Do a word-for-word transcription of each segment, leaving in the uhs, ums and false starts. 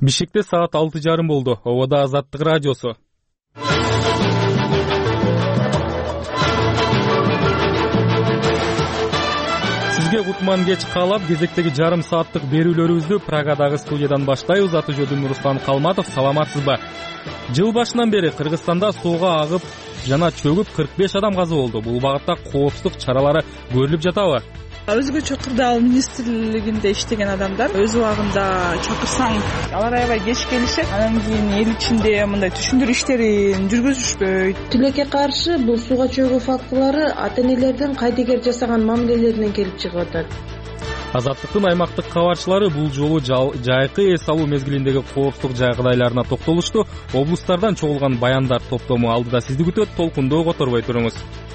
Бишкекте саат алты жарым болду. Ободо Азаттык радиосу. Сизге кутман кеч каалап, кезектеги жарым сааттык берүүлөрүбүздү Прагадагы студиядан баштайбыз. Аты жөнүм Руслан Калматов. Саламатсызбы? Жыл башынан бери Кыргызстанда сууга агып жана чөгүп кырк беш адам каза болду. Бул багытта коопсуздук чаралары көрүлүп жатабы? Өзгөчө кырдаал министрлигинде иштеген адамдар өз убагында чакырсаң алар аябай кеч келишет. Анан кийин эл ичинде мындай түшүндүрүү иштерин жүргүзүшпөйт. Тилекке каршы бул сууга чөгүү фактылары ата-энелердин кайдыгер жасаган мамилелеринен келип чыгып атат. Азаттыктын аймактык кабарчылары бул жолу жайкы эс алуу мезгилиндеги коопсуздук жагдайларына токтолушту. Облустардан чогулган баяндар топтому алдыда сизди күтөт. Толкунду которбой туруңуз.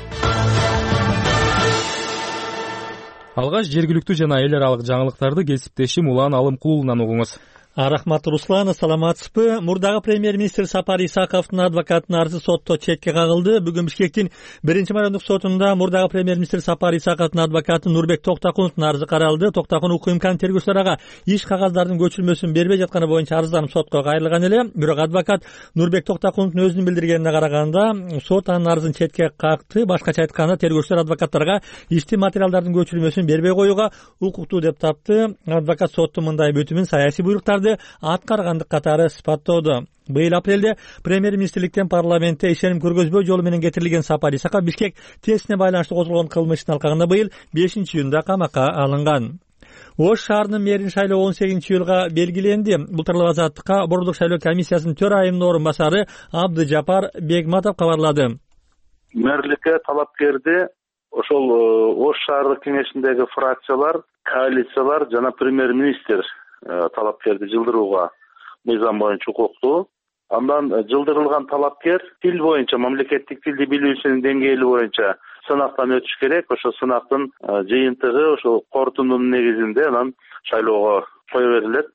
Алгач жергиликтүү жана эл аралык жаңылыктарды кесиптешим Улан Алымкулунан угуңуз. Рахмат, Руслан, саламатсызбы? Мурдагы премьер-министр Сапар Исаковдун адвокатынын арызы сотто четке кагылды. Бүгүн Бишкектин биринчи майондук сотунда мурдагы премьер-министр Сапар Исаковдун адвокаты Нурбек Токтакуновдун арызы каралды. Токтакунов УКМКнын тергөөчүлөрү иш кагаздардын көчүрмөсүн бербей жатканы боюнча арызданып сотко кайрылган эле. Бирок адвокат Нурбек Токтакуновдун өзүнүн билдиргенине караганда, сот анын арызын четке какты. Башкача айтканда, тергөөчүлөр адвокаттарга иштин материалдардын көчүрмөсүн бербей коюуга укуктуу деп тапты. Адвокат соттун мындай бүтүмүн саясий буйруктарды аткаргандык катары сыпаттоодо. Быйыл апрелде премьер-министрликтен парламентте ишеним көргөзбөө жолу менен кетирилген Сапар Исаков Бишкек тестине байланыштуу козголгон кылмыштын алкагында быйыл бешинчи июнда камакка алынган. Ош шаарынын мэрин шайлоо он сегизинчи июлга белгиленди. Былтырлык Азаттыкка борбордук шайлоо комиссиясынын төрайымынын орун басары Абдыжапар Бегматов кабарлады. Мэрликке талапкерди ошол Ош шаардык кеңешиндеги фракциялар, коалициялар жана премьер-министр талапкерди жылдырууга мыйзам боюнча укуктуу. Андан жылдырылган талапкер тил боюнча, мамлекеттик тилди билүүсүнүн деңгээли боюнча сынактан өтүш керек. Ошо сынактын жыйынтыгы ошо корутундунун негизинде анан шайлоого кое берилет,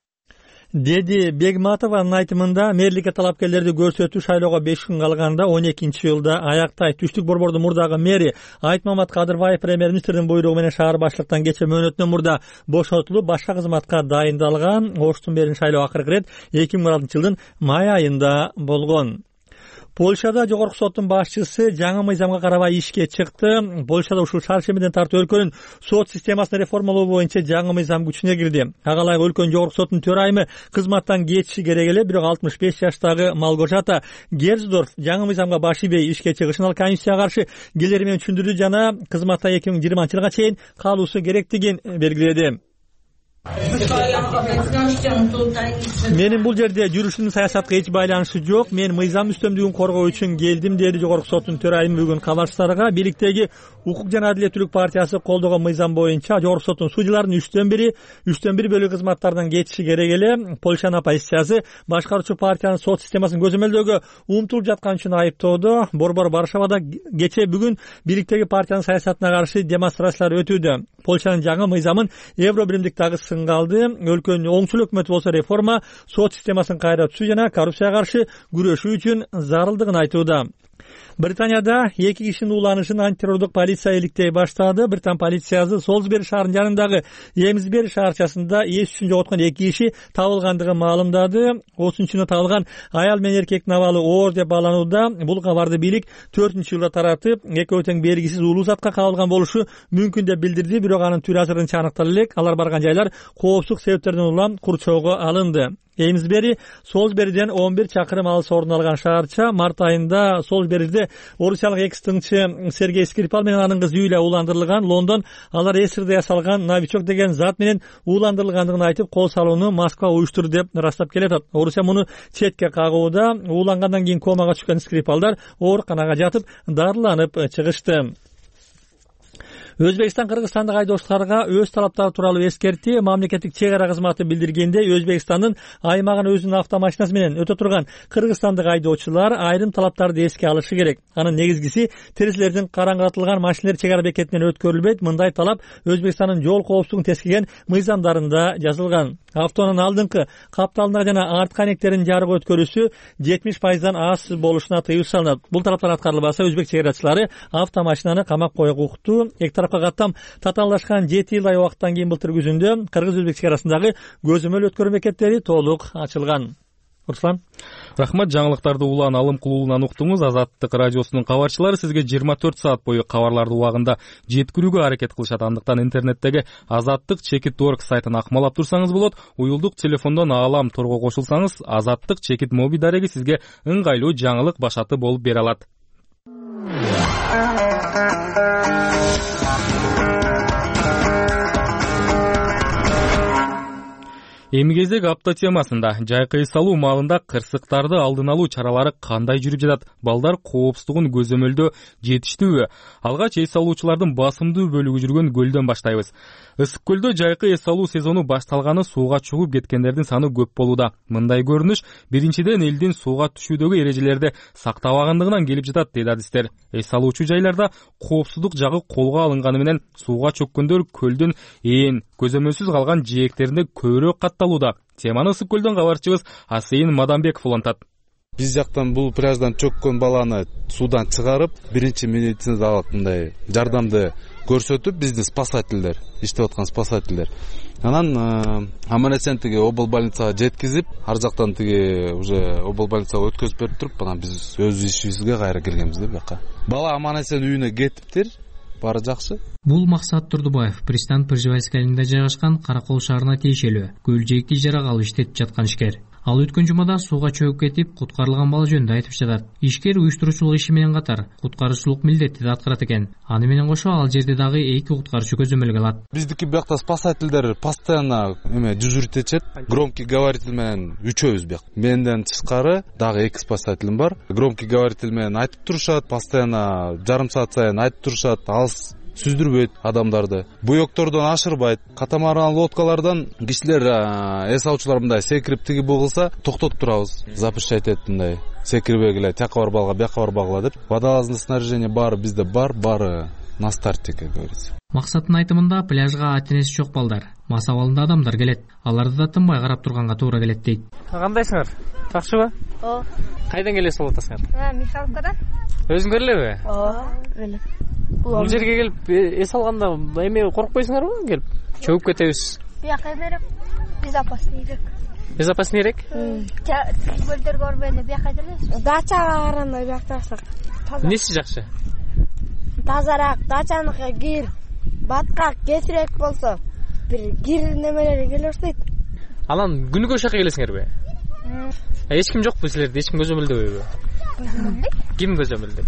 деди Бегматов. Анын айтымында мэрликке талапкерлерди көрсөтүү шайлоого беш күн калганда он экинчи июлда аяктайт. Түштүк борбордун мурдагы мэри Айтмамат Кадырбаев премьер-министрдин буйругу менен шаар баштыктан кече мөөнөтүнөн мурда бошотулуп башка кызматка дайындалган. Оштун мэрин шайлоо акыркы ирет эки миң он алтынчы жылдын май айында болгон. Польшада жогорку соттун башчысы жаңы мыйзамга карабай ишке чыкты. Польшада ушул шаршемеден тартып өлкөнүн сот системасын реформалоо боюнча жаңы мыйзам күчүнө кирди. Ага ылайык өлкөнүн жогорку соттун төрайымы кызматтан кетиши керек эле. Бирок алтымыш беш жаштагы Малгожата Герздорф жаңы мыйзамга баш ийбей ишке чыгышын ал комиссияга каршы келери менен түшүндүрдү жана кызматта эки миң жыйырманчы жылга чейин калуусу керектигин белгиледи. Менин бул жерде жүрүшүмдүн саясатка эч байланышы жок. Мен мыйзам үстөмдүгүн коргоо үчүн келдим, деди жогорку соттун төрайымы бүгүн кабарчыларга. Бийликтеги Укук жана Адилеттүүлүк партиясы колдогон мыйзам боюнча жогорку соттун судьяларынын үчтөн бири үчтөн бир бөлүгү кызматтардан кетиши керек эле. Польшанын оппозициясы башкаруучу партиянын сот системасын көзөмөлдөөгө умтулуп жаткан үчүн айыптоодо. Борбор Варшавада кече бүгүн бийликтеги партиянын саясатына каршы демонстрациялар өтүүдө. Польшанын жаңы мыйзамын Евро биримдик дагы сынга алды. Өлкөнүн оңчул өкмөтү болсо реформа, сот системасын кайра түзүү жана коррупцияга каршы күрөшүү үчүн зарылдыгын айтууда. Британияда эки кишинин ууланышын антитеррорлук полиция иликтей баштады. Британ полициясы Солсбери шаарынын жанындагы Эмсбери шаарчасында эс үчүн жоготкон эки киши табылгандыгын маалымдады. отузунчу табылган аял менен эркектин абалы оор деп бааланууда. Бул кабарды бийлик төртүнчү июлда таратып, экөө тең белгисиз улуу затка кабылган болушу мүмкүн деп билдирди. Бирок анын түрү азырынча аныктала элек. Алар барган жайлар коопсуздук себептеринен улам курчоого алынды. Эмсбери Солсбериден он бир чакырым алыс орун алган шаарча. Март айында Солсбериде орусиялык экс тыңчы Сергей Скрипал менен анын кызы Юлия ууландырылган. Лондон алар эсирде ясалган новичок деген зат менен ууландырылгандыгын айтып, кол салууну Москва уюштурду деп ырастап келет. Орусия муну четке кагууда. Уулангандан кийин комага түшкөн Скрипалдар ооруканага жатып дарыланып чыгышты. Өзбекстан Кыргызстандык айдоочуларга өз талаптары тууралуу эскертти. Мамлекеттик чек ара кызматы билдиргенде, Өзбекстандын аймагын өзүнүн автомашинасы менен өтө турган кыргызстандык айдоочулар айрым талаптарды эске алышы керек. Анын негизгиси терезелердин караңгатылган машиналар чек ара бекетинен өткөрүлбөйт. Мындай талап Өзбекстандын жол коопсуздугун тескеген мыйзамдарында жазылган. Автонун алдыңкы капталына жана арткы анектерин жарык өткөрүүсү жетимиш пайыздан аз болушуна тыюу салынат. Бул талаптар аткарылбаса, өзбек чек арачылары автомашинаны камап коюуга укуктуу. Эки тарап жакка каттам татаанлашкан жети жылдай убакыттан кийин былтыр күзүндө кыргыз өзбек чек арасындагы көзөмөл өткөрүү бекеттери толук ачылган. Руслан, рахмат. Жаңылыктарды улан алым кылуунан уктуңуз. Азаттык радиосунун кабарчылары сизге жыйырма төрт саат бою кабарларды убагында жеткирүүгө аракет кылышат. Андыктан интернеттеги азаттык чекит точка орг сайтын акмалап турсаңыз болот. Уюлдук телефондон аалам торго кошулсаңыз, азаттык чекит моби дареги сизге ыңгайлуу жаңылык башаты болуп бере алат. Эми кезек апта темасында жайкы эс алуу маалында кырсыктарды алдын алуу чаралары кандай жүрүп жатат? Балдар коопсуздугун көзөмөлдөө жетиштүүбү? Алгач эс алуучулардын басымдуу бөлүгү жүргөн көлдөн баштайбыз. Ысык көлдө жайкы эс алуу сезону башталганы сууга чыгып кеткендердин саны көп болууда. Мындай көрүнүш биринчиден элдин сууга түшүүдөгү эрежелерди сактабагандыгынан келип жатат дейт адистер. Эс алуучу жайларда коопсуздук жагы колго алынганы менен сууга чөккөндөр көлдүн ээн, көзөмөлсүз калган жээктеринде көбүрөөк катталууда. Теманы Ысык көлдөн кабарчыбыз Асейин Мадамбеков улантат. Биз жактан бул пляждан чөккөн баланы суудан чыгарып, биринчи медициналык мындай жардамды көрсөтүп, биздин спасательдер, иштеп аткан спасательдер. Анан аман-эсен тиги обол больницага жеткизип, ар жактан тиги уже обол больницага өткөзүп берип туруп, анан биз өз ишибизге кайра келгенбиз да бияка. Бала аман-эсен үйүнө кетиптир. Бары жакшы. Бул Максат Турдубаев пристан Пржевальский айылында жайгашкан Каракол шаарына тиешелүү көл жээкти жарагалуу иштетип жаткан ишкер. Ал өткөн жумада сууга чөгүп кетип, куткарылган бала жөнүндө айтып жатат. Ишкер уюштуруучулук иши менен катар куткаруучулук милдетти да аткарат экен. Аны менен кошо ал жерде дагы эки куткаруучу көзөмөлгө алат. Биздики биякта спасательдер постоянно эме дежурить этет. Громкий говоритель менен үчөөбүз бияк. Менден тышкары дагы эки спасателим бар. Громкий говоритель менен айтып турушат, постоянно жарым саат сайын айтып турушат. Ал сүздүрбөйт адамдарды. Буйоктордон ашырбайт. Катамаран лодкалардан кишилер эс алуучулар мындай секирип тиги бугулса, токтотуп турабыз. Запрещать этет мындай. Секирбегиле, тияка барбагыла, бияка барбагыла деп. Водолазный снаряжение бары бизде бар, бары на старте, как говорится. Максаттын айтымында пляжга ата-энеси жок балдар, мас абалында адамдар келет. Аларды да тынбай карап турганга туура келет дейт. Кандайсыңар? Жакшыбы? О. Кайдан келесиз болуп атасыңар? А, Михалкадан. Өзүңөр элеби? О, эле. Бул жерге келип эс алганда эме коркпойсуңарбы? Келип чөгүп кетебиз. Бияка эмерек, безопаснийрээк. Безопаснийрээк? Көлдөр көрбөйүнө бияка келесиз. Дачага караганда биякта Эмнеси жакшы? Тазараак, дачаныкы кир, баткак, кесирээк болсо, бир кир немелери келе баштайт. Анан күнүгө ошол жака келесиңерби? Эч ким жокпу силерде? Эч ким көзөмөлдөбөйбү? Ким көзөмөлдөйт?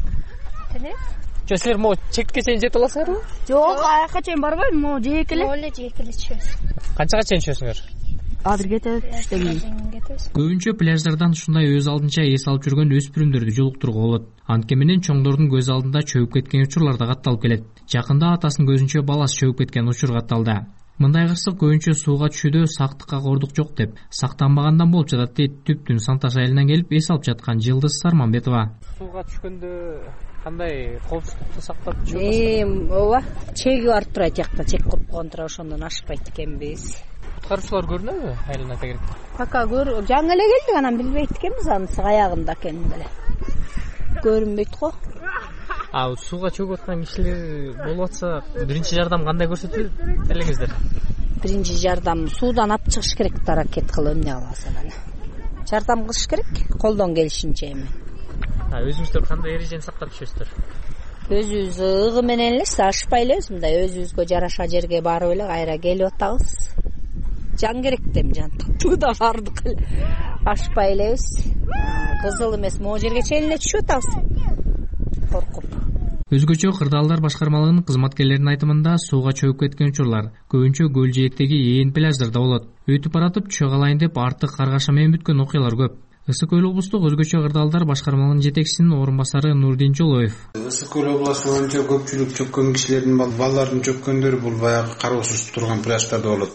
Жо силер могу чекке чейин жете аласыңарбы? Жок, аяка чейин барбайм, могу жээкеле. Моле жээкеле чөбүз. Канчага чейин чөсүңөр? Азыр кетебиз, түштөн кийин. Көбүнчө пляждардан ушундай өз алдынча эс алып жүргөн өспүрүмдөрдү жолуктурууга болот. Анткени менен чоңдордун көз алдында чөгүп кеткен учурлар да катталып келет. Жакында атасынын көзүнчө баласы чөгүп кеткен учур катталды. Мындай кырсык көбүнчө сууга түшүүдө сактыкка кордук жок деп сактанбагандан болуп жатат дейт Түптүн Санташ айылынан келип эс алып жаткан Жылдыз Сарманбетова. Сууга түшкөндө кандай коопсуздукту сактап түшөт? Эм, ооба, чеги бар турат жакта, чек куруп койгон тура, ошондон ашпайт экенбиз. Куткаруучулар көрүнөбү айылына тегерек? Пока көр, жаңы эле келдик, анан билбейт экенбиз анысы каягында экенин деле. Көрүнбөйт го. А сууга чөгүп аткан кишилер болуп атса, биринчи жардам кандай көрсөтөт элеңиздер? Биринчи жардам суудан алып чыгыш керек, аракет кылып эмне кылабыз анан. Жардам кылыш керек, колдон келишинче эми. А өзүңүздөр кандай эрежени сактап түшөсүздөр? Өзүбүз ыгы менен эле ашпай элебиз, мындай өзүбүзгө жараша жерге барып эле кайра келип атабыз. Жан керек дем, жан тутуда бардык эле. Ашпай элебиз. Кызыл эмес, могу жерге чейин эле түшүп атабыз. Коркуп. Өзгөчө Кырдаалдар башкармалыгынын кызматкерлеринин айтымында сууга чөгүп кеткен учурлар көбүнчө көл жээктеги ээн пляждарда болот. Өтүп баратып чөг алайын деп артык каргаша менен бүткөн окуялар көп. Ысык көл облустук өзгөчө Кырдаалдар башкармалыгынын жетекчисинин орун басары Нурдин Жолоев. Ысык көл областы боюнча көпчүлүк чөккөн кишилердин балдардын чөккөндөрү бул баягы кароосуз турган пляждарда болот да.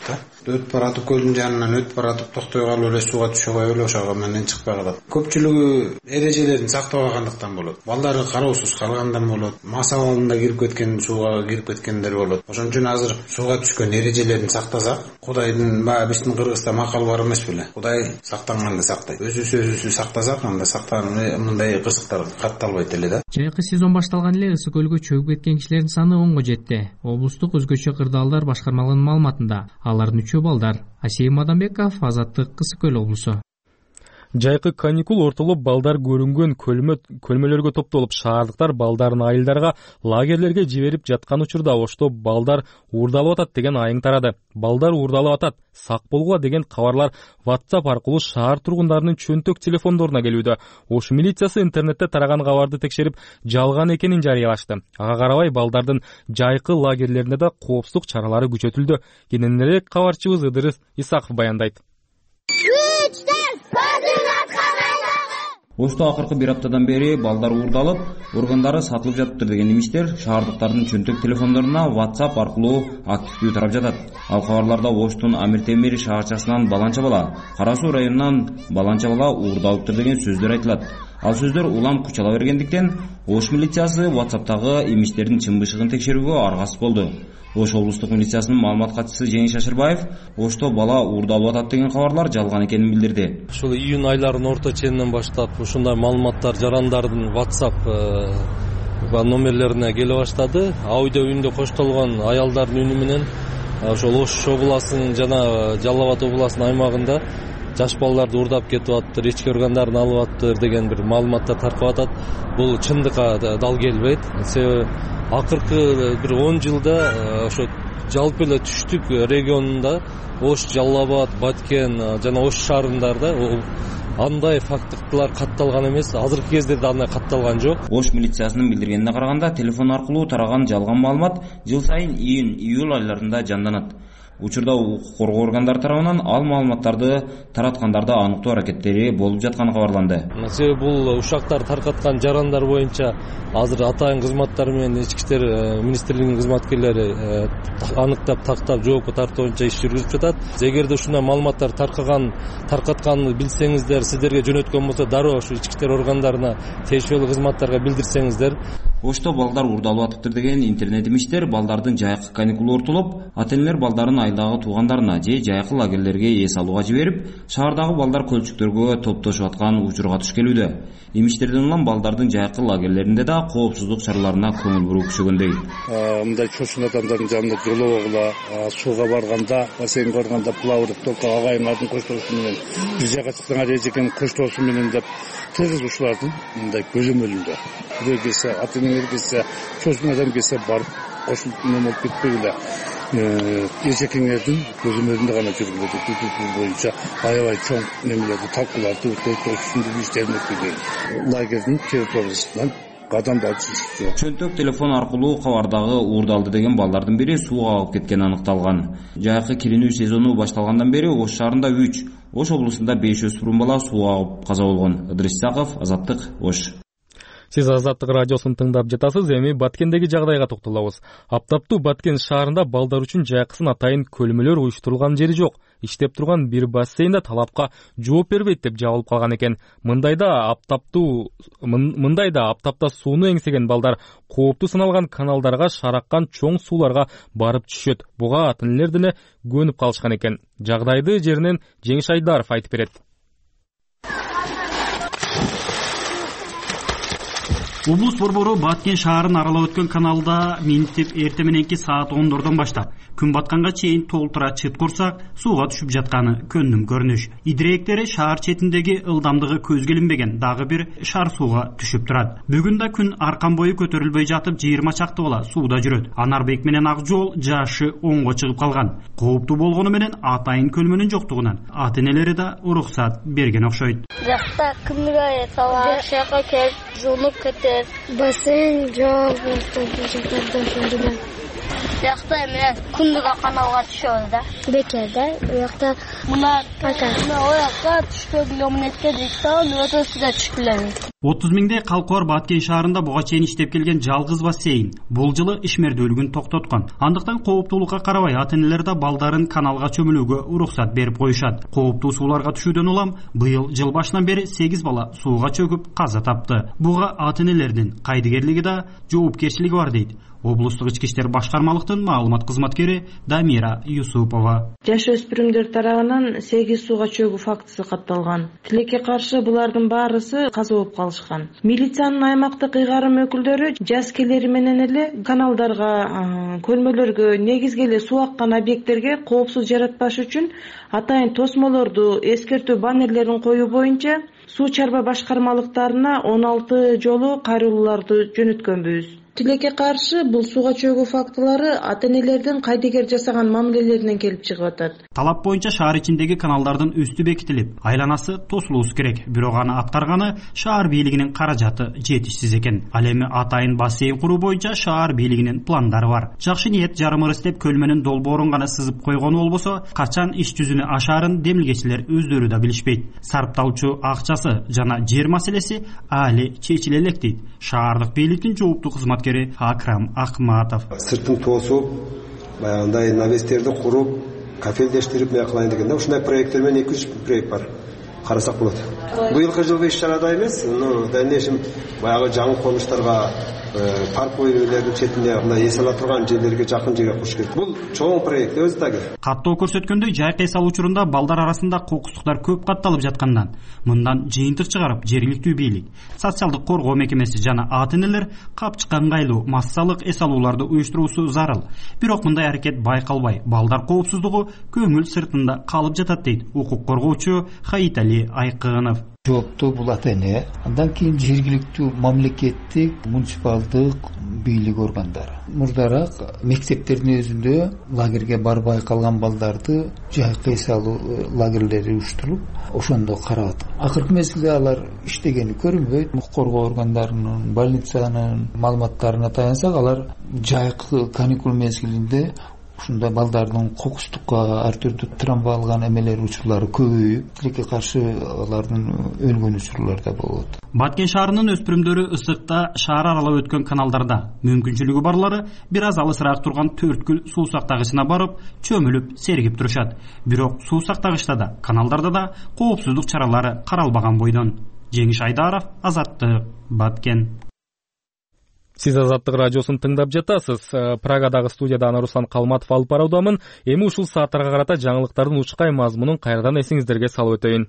өтүп баратып көлдүн жанынан өтүп баратып токтой калып эле сууга түшө коюп эле ошого менен чыкпай калат. Көпчүлүгү эрежелерин сактабагандыктан болот. Балдары кароосуз калгандан болот. Мас абалында кирип кеткен, сууга кирип кеткендер болот. Ошон үчүн азыр сууга түшкөн эрежелерин сактасак, Кудайдын баягы биздин Кыргызда макал бар эмес беле? Кудай сактанганды сактайт. Өзүбүз өзүбүздү сактасак, анда сактануу мындай кызыктар катталбайт эле да. Жайкы сезон башталган эле ысык көлгө чөгүп кеткен кишилердин саны онго жетти. Облустук өзгөчө кырдаалдар башкармалыгынын маалыматында алардын үчөө балдар. Асейим Мадамбеков, Азаттык, Ысык көл облусу. Жайкы каникул ортолуп балдар көрүнгөн көлмөлөргө топтолуп шаардыктар балдарын айылдарга, лагерлерге жиберип жаткан учурда ошто балдар уурдалып атат деген айың тарады. Балдар уурдалып атат, сак болгула деген кабарлар WhatsApp аркылуу шаар тургундарынын чөнтөк телефондоруна келүүдө. Ош милициясы интернетте тараган кабарды текшерип, жалган экенин жарыялашты. Ага карабай балдардын жайкы лагерлерине да коопсуздук чаралары күчөтүлдү. Кененирээк кабарчыбыз Ыдырыс Исаков баяндайт. Ошто акыркы бир аптадан бери балдар уурдалып, органдары сатылып жатыптыр деген имиштер шаардыктардын чөнтөк телефондоруна WhatsApp аркылуу активдүү тарап жатат. Ал кабарларда Оштун Амир Темир шаарчасынан баланча бала, Кара Суу районунан баланча бала уурдалыптыр деген сөздөр айтылат. Ал сөздөр улам күч ала бергендиктен Ош милициясы WhatsApp'тагы имиштердин чын бышыгын текшерүүгө аргасыз болду. Ош облустук милициясынын маалымат катчысы Жеңиш Ашырбаев Ошто бала уурдалып атат деген кабарлар жалган экенин билдирди. Ушул июнь айларынын орто ченинен баштап ушундай маалыматтар жарандардын WhatsApp номерлерине келе баштады. Аудио үнүндө коштолгон аялдардын үнү менен ошол Ош областынын жана Жалал Абад областынын аймагында жаш балдарды уурдап кетип атыптыр, ички органдарын алып атыптыр деген бир маалыматтар таркап атат. Бул чындыкка дал келбейт. Себеби акыркы бир он жылда ошо жалпы эле түштүк регионунда Ош, Жалал Абад, Баткен жана Ош шаарындарда андай фактылар катталган эмес. Азыркы кезде да андай катталган жок. Ош милициясынын билдиргенине караганда, телефон аркылуу тараган жалган маалымат жыл сайын июнь, июль айларында жанданат. Учурда укук коргоо органдары тарабынан ал маалыматтарды тараткандарды аныктоо аракеттери болуп жатканы кабарланды. Себеби бул ушактар таркаткан жарандар боюнча азыр атайын кызматтар менен ички иштер министрлигинин кызматкерлери аныктап, тактап, жоопко тартуу боюнча иш жүргүзүп жатат. Эгерде ушундай маалыматтар таркаган, таркатканын билсеңиздер, сиздерге жөнөткөн болсо, дароо ушу ички иштер органдарына, тийиштүү кызматтарга билдирсеңиздер. Ошто балдар уурдалып атыптыр деген интернет имиштер балдардын жайкы каникулу ортолуп, ата-энелер балдарын айылдагы туугандарына же жайкы лагерлерге эс алууга жиберип, шаардагы балдар көлчүктөргө топтошуп аткан учурга туш келүүдө. Имиштерден улам балдардын жайкы лагерлеринде да коопсуздук чараларына көңүл буруу күчөгөндөй. Мындай чочун адамдардын жанында жолобогула, сууга барганда, бассейнге барганда плавырып толко агайымдардын коштоосу менен, бир жака чыкканга эжекенин коштоосу менен деп тыгыз ушулардын мындай көзөмөлүндө. Бирөө келсе, ата-энелер келсе, чочун адам келсе барып кошулуп неме болуп кетпей эле эжекеңердин көзөмөлүндө гана жүргүлөдү. Түтү боюнча аябай чоң немелерди, талкууларды өтөп түшүндүрүү иштерин өткөргөн. Лагердин территориясынан кадамдар чыгып. Чөнтөк телефон аркылуу кабардагы уурдалды деген балдардын бири сууга агып кеткени аныкталган. Жайкы киринүү сезону башталгандан бери Ош шаарында үч, Ош облусунда беш өспүрүм бала сууга агып каза болгон. Ыдырыс Исаков, Азаттык, Ош. Сиз Азаттык радиосун тыңдап жатасыз. Эми Баткендеги жагдайга токтолобуз. Аптаптуу Баткен шаарында балдар үчүн жайкысын атайын көлмөлөр уюштурулган жери жок. Иштеп турган бир бассейнде талапка жооп бербейт деп жабылып калган экен. Мындайда аптаптуу мындайда аптапта сууну эңсеген балдар кооптуу саналган каналдарга, шараккан чоң сууларга барып түшөт. Буга ата-энелер деле көнүп калышкан экен. Жагдайды жеринен Жеңиш Айдаров айтып берет. Облус борбору Баткен шаарын аралап өткөн каналда минтип эрте мененки саат ондордон баштап күн батканга чейин толтура чыт курсак сууга түшүп жатканы көндүм көрүнүш. Идиректери шаар четиндеги ылдамдыгы көзгө илинбеген дагы бир шаар сууга түшүп турат. Бүгүн да күн аркан бою көтөрүлбөй жатып жыйырма чакты бала сууда жүрөт. Анарбек менен Акжол жашы онго чыгып калган. Кооптуу болгону менен атайын көлмөнүн жоктугунан ата-энелери да уруксат берген окшойт. Жакта кымырай сала шака келип жуунуп кетет. Бассейн жок, жакта Жакта эме күндүгө каналга түшөбүз да. Бекерде, уякта мына мына оякка түшкөн километрге дейт да, өтөсү да түшүп келебиз. отуз миңдей калкы бар Баткен шаарында буга чейин иштеп келген жалгыз бассейн бул жылы ишмердүүлүгүн токтоткон. Андыктан кооптуулукка карабай ата-энелер да балдарын каналга чөмүлүүгө уруксат берип коюшат. Кооптуу сууларга түшүүдөн улам быйыл жыл башынан бери сегиз бала сууга чөгүп каза тапты. Буга ата-энелердин кайдыгерлиги да жоопкерчилиги бар дейт облустук ички иштер башкармалыктын маалымат кызматкери Дамира Юсупова. Жаш өспүрүмдөр тарабынан сегиз сууга чөгүү фактысы катталган. Тилекке каршы булардын баарысы каза болуп калышкан. Милициянын аймактык ыйгарым өкүлдөрү жаз келери менен эле каналдарга, көлмөлөргө, негизги эле суу аккан объекттерге коопсуз жаратпаш үчүн атайын тосмолорду, эскертүү баннерлерин коюу боюнча суу чарба башкармалыктарына он алты жолу кайрылууларды жөнөткөнбүз. Тилекке каршы бул сууга чөгүү фактылары ата-энелердин кайдыгер жасаган мамилелеринен келип чыгып атат. Талап боюнча шаар ичиндеги каналдардын үстү бекитилип, айланасы тосулуусу керек. Бирок аны аткарганы шаар бийлигинин каражаты жетишсиз экен. Ал эми атайын бассейн куруу боюнча шаар бийлигинин пландары бар. Жакшы ниет жарымырыс деп көлмөнүн долбоорун гана сызып койгону болбосо, качан иш жүзүнө ашаарын демилгечилер өздөрү да билишпейт. Сарпталчу акчасы жана жер маселеси али чечиле элек дейт шаардык бийликтин жооптуу кызматкери Акрам Ахматов. Сыртын тосуп, баягындай навестерди куруп, кафелдештирип мына кылайын дегенде ушундай проекттер менен эки үч проект бар. Карасак болот. Быйылкы жылкы иш-чарада эмес, ну дальнейшем баягы жаңы конуштарга, парк бойлордун четине мына эс ала турган жерлерге жакын жерге куруш керек. Бул чоң проект өзү дагы. Каттоо көрсөткөндөй, жайкы эс алуу учурунда балдар арасында кокустуктар көп катталып жаткандан мындан жыйынтык чыгарып жергиликтүү бийлик, социалдык коргоо мекемеси жана ата-энелер капчыкка ыңгайлуу массалык эс алууларды уюштуруусу зарыл. Бирок мындай аракет байкалбай, балдар коопсуздугу көңүл сыртында калып жатат дейт укук коргоочу Хаитали Айкынов. Жооптуу бул ата-эне, андан кийин жергиликтүү мамлекеттик, муниципалдык бийлик органдары. Мурдараак мектептердин өзүндө лагерге барбай калган балдарды жайкы эс алуу лагерлери уюштуруп, ошондо карап. Акыркы мезгилде алар иштегени көрүнбөйт. Укук коргоо органдарынын, больницанын маалыматтарына таянсак, алар жайкы каникул мезгилинде ушундай балдардын кокустукка ар түрдүү травма алган эмелер учурлары көбөйүп, тилекке каршы алардын өлгөн учурлары да болот. Баткен шаарынын өспүрүмдөрү ысыкта шаар аралап өткөн каналдарда мүмкүнчүлүгү барлары бир аз алысыраак турган төрткүл суу сактагычына барып, чөмүлүп, сергип турушат. Бирок суу сактагычта да, каналдарда да коопсуздук чаралары каралбаган бойдон. Жеңиш Айдаров, Азаттык, Баткен. Сиз Азаттык радиосун тыңдап жатасыз. Прагадагы студиядан Руслан Калматов алып баруудамын. Эми ушул сааттарга карата жаңылыктардын учкай мазмунун кайрадан эсиңиздерге салып өтөйүн.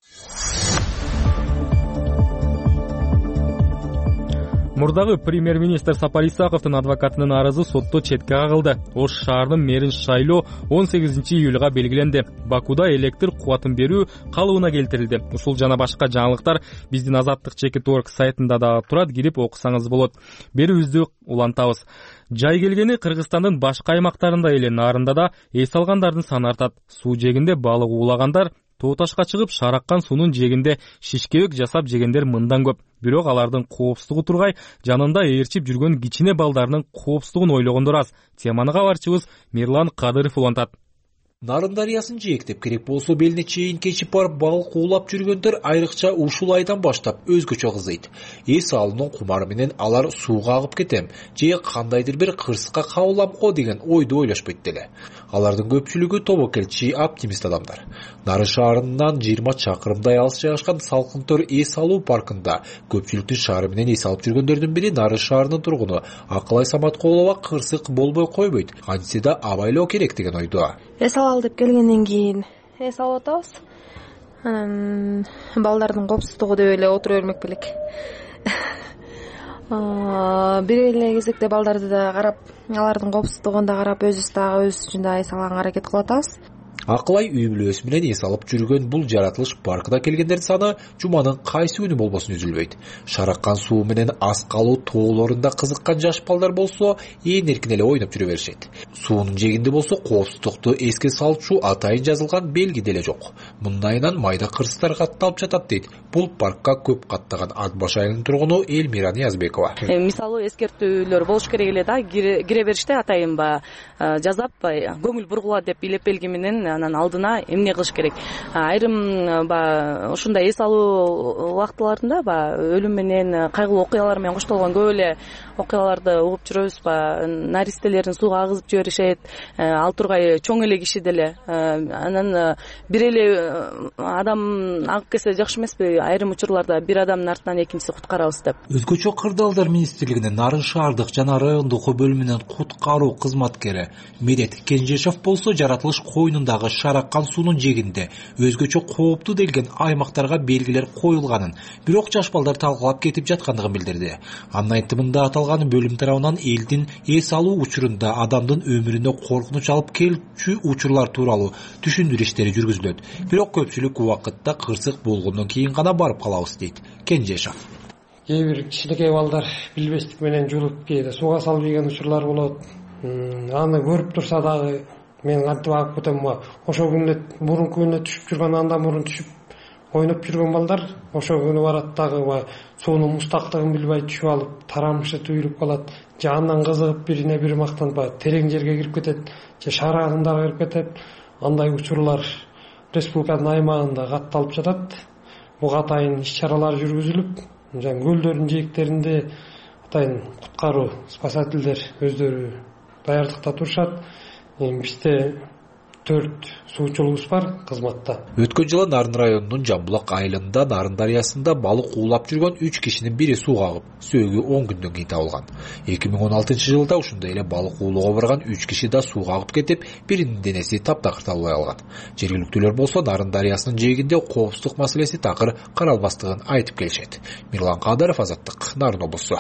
Мурдагы премьер-министр Сапар Исаковдун адвокатынын арызы сотто четке кагылды. Ош шаарынын мэрин шайлоо он сегизинчи июлга белгиленди. Бакуда электр кубатын берүү калыбына келтирилди. Ушул жана башка жаңылыктар биздин Азаттык чекит точка орг сайтында да турат, кирип окусаңыз болот. Берүүбүздү улантабыз. Жай келгени Кыргызстандын башка аймактарында эле нарында да эс алгандардын саны артат. Суу жегинде балык уулагандар, тоо ташка чыгып шараккан суунун жегинде шишкебек жасап жегендер мындан көп. Бирок алардын коопсуздугу тургай, жанында ээрчип жүргөн кичине балдардын коопсуздугун ойлогондор аз. Теманы кабарчыбыз Мирлан Кадыров улантат. Нарын дарыясын жээктеп керек болсо белине чейин кечип барып балык уулап жүргөндөр айрыкча ушул айдан баштап өзгөчө кызыйт. Эс алуунун кумары менен алар сууга агып кетем же кандайдыр бир кырсыкка кабылам го деген ойду ойлошпойт деле. Алардын көпчүлүгү тобокелчи, оптимист адамдар. Нарын шаарынан жыйырма чакырымдай алыс жайгашкан Салкын Төр эс алуу паркында көпчүлүктүн шаары менен эс алып жүргөндөрдүн бири Нарын шаарынын тургуну Акылай Саматкулова кырсык болбой койбойт. Антсе да абайлоо керек деген ойдо. Эс алалы деп келгенден кийин эс алып атабыз. Анан балдардын коопсуздугу деп эле отура бермек белек. Бир эле кезекте балдарды да карап, алардын коопсуздугун да карап, өзүбүз дагы өз үчүндө эс алганга аракет кылып атабыз. Акылай үй бүлөсү менен эс алып жүргөн бул жаратылыш паркына келгендердин саны жуманын кайсы күнү болбосун үзүлбөйт. Шараккан суу менен ас калуу тоолорунда кызыккан жаш балдар болсо, ээн эркин эле ойноп жүрө беришет. Суунун жегинде болсо коопсуздукту эске салчу атайын жазылган белги деле жок. Мындайынан майда кырсыктар катталып жатат дейт. Бул паркка көп каттаган Атбаш айылынын тургуну Элмира Ниязбекова. Мисалы эскертүүлөр болуш керек эле да, кире бериште атайын ба жазап көңүл бургула деп илеп белги менен анан алдына эмне кылыш керек. Айрым баягы ушундай эс алуу убактыларында баягы өлүм менен кайгылуу окуялар менен коштолгон көп эле окуяларды угуп жүрөбүз. Баягы наристелерин сууга агызып жиберишет, ал тургай чоң эле киши деле. Анан бир эле адам агып кетсе жакшы эмеспи? Айрым учурларда бир адамдын артынан экинчиси куткарабыз деп. Өзгөчө Кырдаалдар министрлигинин Нарын шаардык жана райондук бөлүмүнүн куткаруу кызматкери Медет Кенжешов болсо жаратылыш койнундагы шараккан суунун жээгинде өзгөчө кооптуу делген аймактарга белгилер коюлганын, бирок жаш балдар талкалап кетип жаткандыгын билдирди. Анын айтымында аталган бөлүм тарабынан элдин эс алуу учурунда адамдын өмүрүнө коркунуч алып келчү учурлар тууралуу түшүндүрүү иштери жүргүзүлөт. Бирок көпчүлүк убакытта кырсык болгондон кийин гана барып калабыз дейт Кенжешов. Кээ бир кичинекей балдар билбестик менен жулуп кээде сууга салып ийген учурлар болот. Аны көрүп турса дагы мен кантип агып кетем, ошо күнү мурунку күнү түшүп жүргөн, андан мурун түшүп ойноп жүргөн балдар ошо күнү барат дагы суунун мустактыгын билбей түшүп алып тарамышы түйүлүп калат, же андан кызыгып бирине бири мактанып терең жерге кирип кетет, же шаар агымдарга кирип кетет. Андай учурлар республиканын аймагында катталып жатат. Буга атайын иш-чаралар жүргүзүлүп, жана көлдөрдүн жээктеринде атайын куткаруу спасательдер өздөрү даярдыкта турушат. Бизде төрт суучулубуз бар кызматта. Өткөн жылы Нарын районунун Жамбулак айылында Нарын дарыясында балык уулап жүргөн үч кишинин бири сууга агып, сөөгү он күндөн кийин табылган. эки миң он алтынчы жылда ушундай эле балык уулоого барган үч киши да сууга агып кетип, биринин денеси таптакыр табылбай калган. Жергиликтүүлөр болсо Нарын дарыясынын жээгинде коопсуздук маселеси такыр каралбастыгын айтып келишет. Мирлан Кадаров, Азаттык, Нарын облусу.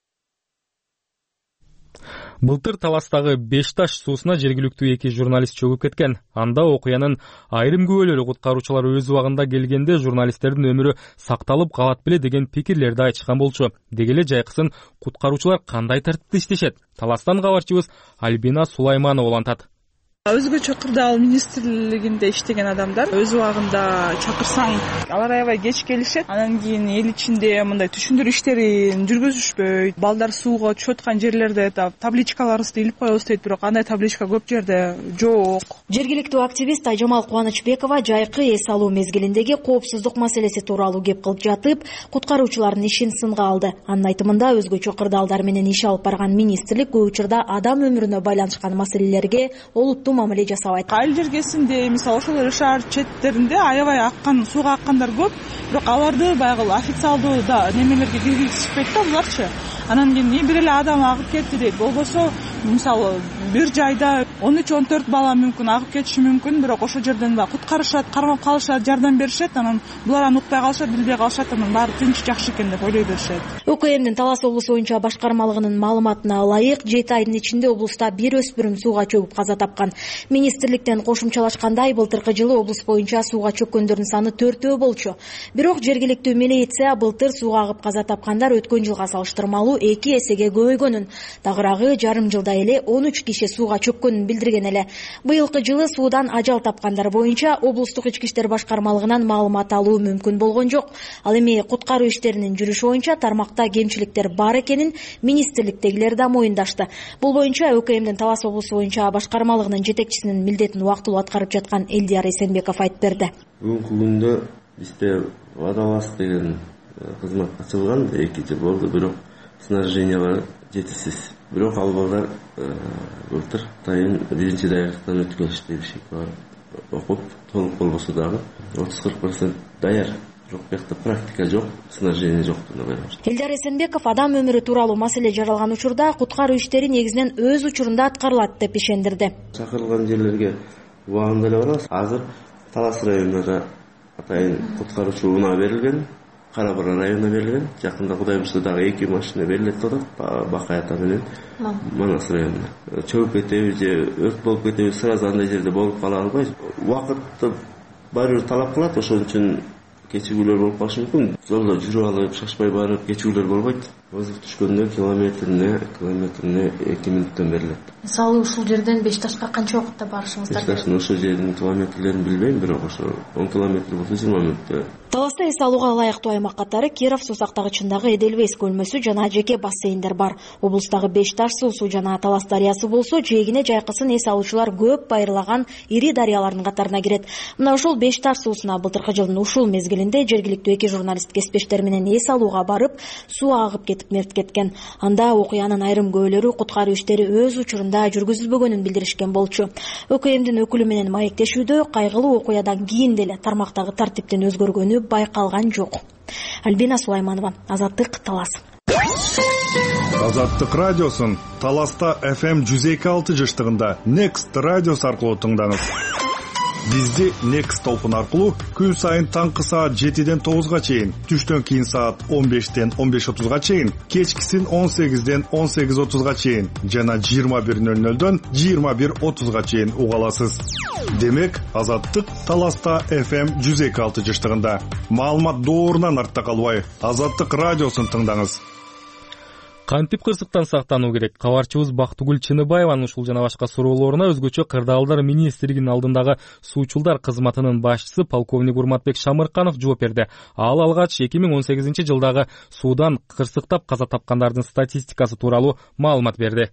Былтыр Таластагы Бешташ суусуна жергиликтүү эки журналист чөгүп кеткен. Анда окуянын айрым күбөлөрү куткаруучулар өз убагында келгенде журналисттердин өмүрү сакталып калат беле деген пикирлерди айтышкан болчу. Деги эле жайкысын куткаруучулар кандай тартипте иштешет? Таластан кабарчыбыз Альбина Сулайманова улантат. Өзгөчө Кырдаал министрлигинде иштеген адамдар өз убагында чакырсаң алар аябай кеч келишет. Анан кийин эл ичинде мындай түшүндүрүү иштерин жүргүзүшпөйт. Балдар сууга түшүп аткан жерлерде табличкаларыбызды илип коебуз дейт, бирок андай табличка көп жерде жок. Жергиликтүү активист Айжамал Кубанычбекова жайкы эс алуу мезгилиндеги коопсуздук маселеси тууралуу кеп кылып жатып, куткаруучулардын ишин сынга алды. Анын айтымында өзгөчө кырдаалдар менен иш алып барган министрлик көп учурда адам өмүрүнө байланышкан маселелерге олуттуу мамиле жасабайт. Айыл жергесинде, мисалы ошол эле шаар четтеринде аябай аккан, сууга аккандар көп, бирок аларды баягы официалдуу да немелерге киргизишпейт да буларчы. Анан кийин бир эле адам агып кетти дейт. Болбосо, мисалы бир жайда он үч он төрт бала мүмкүн агып кетиши мүмкүн, бирок ошол жерден да куткарышат, кармап калышат, жардам беришет. Анан булар аны укпай калышат, билбей калышат, анан баары тынч жакшы экен деп ойлой беришет. УКМдин Талас облусу боюнча башкармалыгынын маалыматына ылайык, жети айдын ичинде облуста бир өспүрүм сууга чөгүп каза тапкан. Министрликтен кошумчалашкандай, былтыркы жылы облус боюнча сууга чөккөндөрдүн саны төртөө болчу. Бирок жергиликтүү милиция былтыр сууга агып каза тапкандар өткөн жылга салыштырмалуу эки эсеге көбөйгөнүн, тагыраагы жарым жылда эле он үч киши сууга чөккөнүн билдирген эле. Быйылкы жылы суудан ажал тапкандар боюнча облустук ички иштер башкармалыгынан маалымат алуу мүмкүн болгон жок. Ал эми куткаруу иштеринин жүрүшү боюнча тармакта кемчиликтер бар экенин министрликтегилер да моюндашты. Бул боюнча УКМдин Талас облусу боюнча башкармалыгынын жетекчисинин милдетин убактылуу аткарып жаткан Элдияр Эсенбеков айтып берди. Бүгүнкү күндө бизде Водолаз деген кызмат ачылган, эки жыл болду, бирок снаряжениялар жетишсиз. Бирок ал балдар былтыр тайын биринчи даярдыктан өтүп келишти, бир шек окуп, толук болбосо дагы отуз кырк процент даяр. Бирок бuyakta практика жок, снаряжение жок деп ойлойм. Элдияр Эсенбеков адам өмүрү тууралуу маселе жаралган учурда куткаруу иштери негизинен өз учурунда аткарылат деп ишендирди. Чакырылган жерлерге убагында эле барабыз. Азыр Талас районуна да атайын куткаруучу унаа берилген, Кара Бура районуна берилген, жакында Кудай буйрса дагы эки машина берилет деп атат, Бакай ата менен Манас районуна. Чөгүп кетеби же өрт болуп кетеби, сразу андай жерде болуп кала албайбыз. Убакытты баары бир талап кылат, ошон үчүн кечигүүлөр болуп калышы мүмкүн. Жолдо жүрүп алып, шашпай барып кечигүүлөр болбойт. Вызов түшкөндө километрине, километрине эки мүнөттөн берилет. Мисалы ушул жерден Бешташка канча убакытта барышыңыздар? Бешташтын ошол жердин километрлерин билбейм, бирок ошо он километр болсо жыйырма мүнөттө. Таласта эс алууга ылайыктуу аймак катары Киров суу сактагычындагы Эдельвейс көлмөсү жана жеке бассейндер бар. Облустагы Беш таш суу суу жана Талас дарыясы болсо, жээгине жайкысын эс алуучулар көп байырлаган ири дарыялардын катарына кирет. Мына ушул Беш таш суусуна былтыркы жылдын ушул мезгилинде жергиликтүү эки журналист кесиптештер менен эс алууга барып, суу агып кетип мерт кеткен. Анда окуянын айрым күбөлөрү куткаруу иштери өз учурунда жүргүзүлбөгөнүн билдиришкен болчу. ӨКМдин өкүлү менен маектешүүдө кайгылуу окуядан кийин деле тармактагы тартиптин өзгөргөнү байкалган жок. Альбина Сулайманова, Азаттык, Талас. Азаттык радиосун Таласта эф эм жүз эки алты жыштыгында Next радиосу аркылуу тыңдаңыз. Бизди Next толкун аркылуу күн сайын таңкы саат жетиден тогузга чейин, түштөн кийин саат он бештен он беш отузга чейин, кечкисин он сегизден он сегиз отузга чейин жана жыйырма бир ноль нолдон жыйырма бир отузга чейин уга аласыз. Демек, Азаттык Таласта эф эм жүз эки алты жыштыгында. Маалымат доорунан артта калбай, Азаттык радиосун тыңдаңыз. Кантип кырсыктан сактануу керек? Кабарчыбыз Бактыгүл Чыныбаеванын ушул жана башка суроолоруна өзгөчө Кырдаалдар министрлигинин алдындагы суучулдар кызматынын башчысы полковник Урматбек Шамырканов жооп берди. Ал алгач эки миң он сегизинчи жылдагы суудан кырсыктап каза тапкандардын статистикасы тууралуу маалымат берди.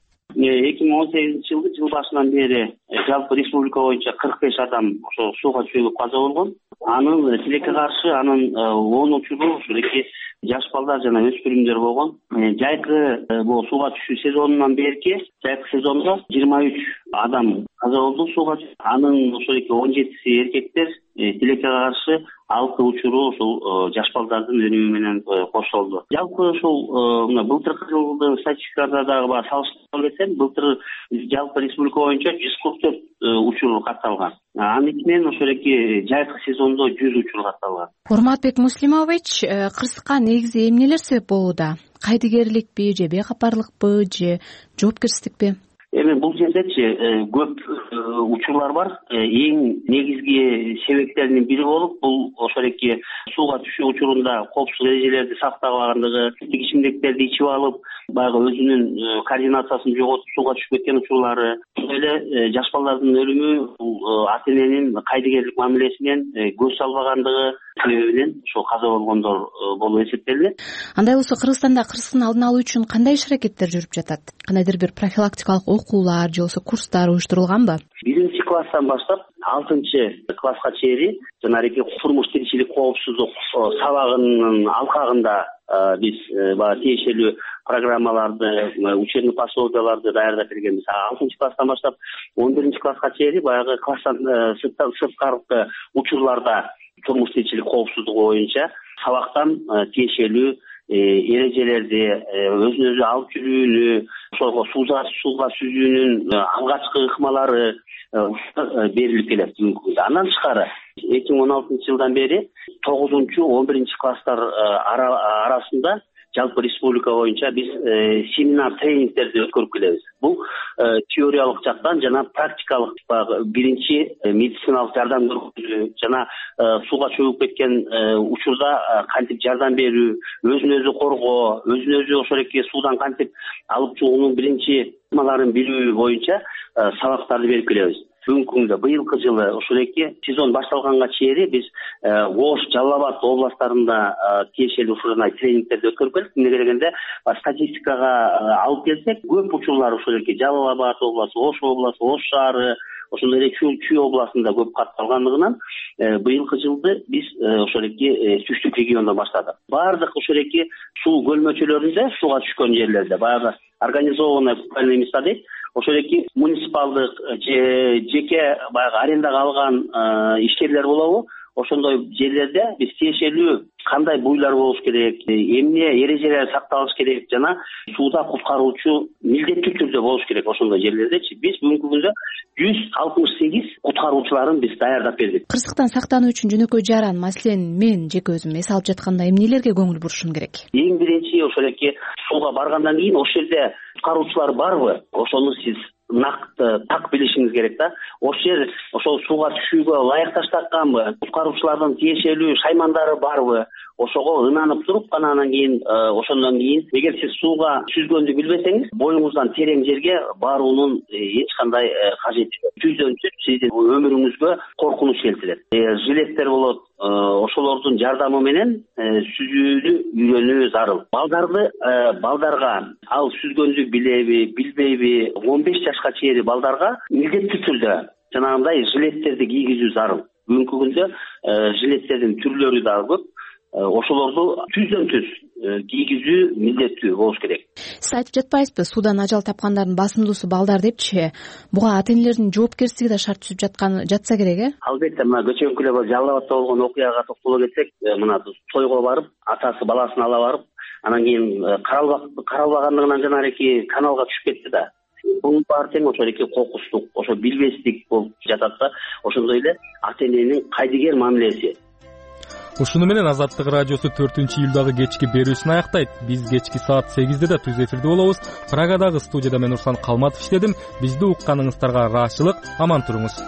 эки миң он сегизинчи жылды жыл башынан бери жалпы республика боюнча кырк беш адам ошо сууга чөгүп каза болгон. Анын тилекке каршы анын он учуру ушул эки жаш балдар жана өспүрүмдөр болгон. Жайкы бул сууга түшүү сезонунан берки жайкы сезондо жыйырма үч адам каза болду сууга. Анын ошол эки он жетиси эркектер, тилекке каршы алты учуру ушул жаш балдардын өлүмү менен кошулду. Жалпы ушул мына былтыркы жылдын статистикада дагы бар салыштырып кетсем, былтыр жалпы республика боюнча жүз кырк төрт учур катталган. Аныкинен ошол эки жайкы сезондо жүз учур катталган. Урматбек Муслимович, кырсыкка негизи эмнелер себеп болууда? Кайдыгерликпи же бейкапарлыкпы же жоопкерчиликпи? Эми бул жердечи көп учурлар бар. Эң негизги себептердин бири болуп, бул ошол эки сууга түшүү учурунда коопсуздук эрежелерди сактабагандыгы, ичимдиктерди ичип алып, баягы өзүнүн координациясын жоготуп сууга түшүп кеткен учурлары, ошол эле жаш балдардын өлүмү бул ата эненин кайдыгерлик мамилесинен көз салбагандыгы себебинен ошол каза болгондор болуп эсептелет. Андай болсо Кыргызстанда кырсыктын алдын алуу үчүн кандай иш-аракеттер жүрүп жатат? Кандайдыр бир профилактикалык окуулар же болбосо курстар уюштурулганбы? Биринчи класстан баштап алтынчы класска чейин жанагы турмуш тиричилик коопсуздук сабагынын алкагында биз баягы тиешелүү программаларды, учебный пособияларды даярдап бергенбиз. алтынчы класстан баштап он биринчи класска чейин баягы класстан сырткаркы учурларда турмуш тиричилик коопсуздугу боюнча сабактан тиешелүү эрежелерди, өзүн өзү алып жүрүүнү, ошого сууга сууга сүзүүнүн алгачкы ыкмалары берилип келет бүгүнкү күндө. Андан тышкары эки миң он алтынчы жылдан бери тогузунчу он биринчи класстар арасында жалпы республика боюнча биз семинар тренингтерди өткөрүп келебиз. Бул теориялык жактан жана практикалык биринчи медициналык жардам көрсөтүү жана сууга чөгүп кеткен учурда кантип жардам берүү, өзүн өзү коргоо, өзүн өзү ошол эки суудан кантип алып чыгуунун биринчи ыкмаларын билүү боюнча сабактарды берип келебиз. Бүгүнкү күндө быйылкы жылы ошол эки сезон башталганга чейин биз Ош, Жалал Абад областарында тиешелүү ушундай тренингтерди өткөрүп келдик. Эмнеге дегенде статистикага алып келсек, көп учурлар ошол эки Жалал Абад областы, Ош областы, Ош шаары, ошондой эле Чүй областында көп катталгандыгынан быйылкы жылды биз ошол эки түштүк региондон баштадык. Баардык ошол эки суу көлмөчөлөрүндө сууга түшкөн жерлерде баягы организованный купальный места дейт. Ошол эки муниципалдык же жеке баягы арендага алган ишкерлер болобу? Ошондой жерлерде биз тиешелүү кандай буйлар болуш керек, эмне эрежелер сакталыш керек жана сууда куткаруучу милдеттүү түрдө болуш керек ошондой жерлердечи. Биз бүгүнкү күндө жүз алтымыш сегиз куткаруучуларын биз даярдап бердик. Кырсыктан сактануу үчүн жөнөкөй жаран, маселен, мен жеке өзүм эс алып жатканда эмнелерге көңүл бурушум керек? Эң биринчи ошол эки сууга баргандан кийин ошол жерде куткаруучулар барбы? Ошону сиз накты так билишиңиз керек да. Ошол жер ошол сууга түшүүгө ылайык таштаканбы? Куткаруучулардын тиешелүү шаймандары барбы? ошого ынанып туруп гана анан кийин ошондон кийин эгер сиз сууга сүзгөндү билбесеңиз боюңуздан терең жерге баруунун эч кандай кажети жок. Түздөн түз сиздин өмүрүңүзгө коркунуч келтирет. Жилеттер болот, ошолордун жардамы менен сүзүүнү үйрөнүү зарыл. Балдарды балдарга ал сүзгөндү билеби, билбейби, он беш жашка чейин балдарга милдеттүү түрдө жанагындай жилеттерди кийгизүү зарыл. Бүгүнкү күндө жилеттердин түрлөрү дагы көп. Ошолорду түздөн түз кийгизүү милдеттүү болуш керек. Сиз айтып жатпайсызбы, суудан ажал тапкандардын басымдуусу балдар депчи? Буга ата энелердин жоопкерчилиги да шарт түзүп жаткан жатса керек, э? Албетте, мына кечээкү эле Жалал Абадта болгон окуяга токтоло кетсек, мына тойго барып, атасы баласын ала барып, анан кийин каралбагандыгынан жанагы каналга түшүп кетти да. Бул баары тең ошо эки кокустук, ошо билбестик болуп жатат да. Ошондой эле ата эненин кайдыгер мамилеси. Ушуну менен Азаттык радиосу төртүнчү июлдагы кечки берүүсүн аяктай. Биз кечки саат сегизде да түз эфирде болобуз. Прагадагы студияда мен Руслан Калматов иштедим. Бизди укканыңыздарга ыраазычылык. Аман туруңуз.